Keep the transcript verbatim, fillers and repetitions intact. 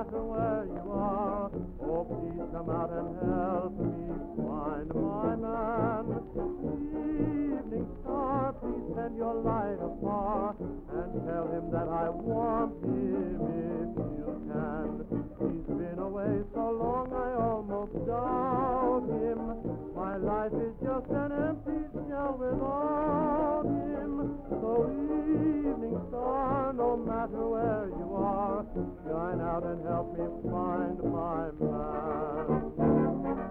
matter where you are. Oh, please come out and help me find my man. Evening star, please send your light afar and tell him that I want him if you can. He's been away so long I almost doubt him. My life is just an empty shell without him. So evening star, no matter where you are, shine out and help me find my man.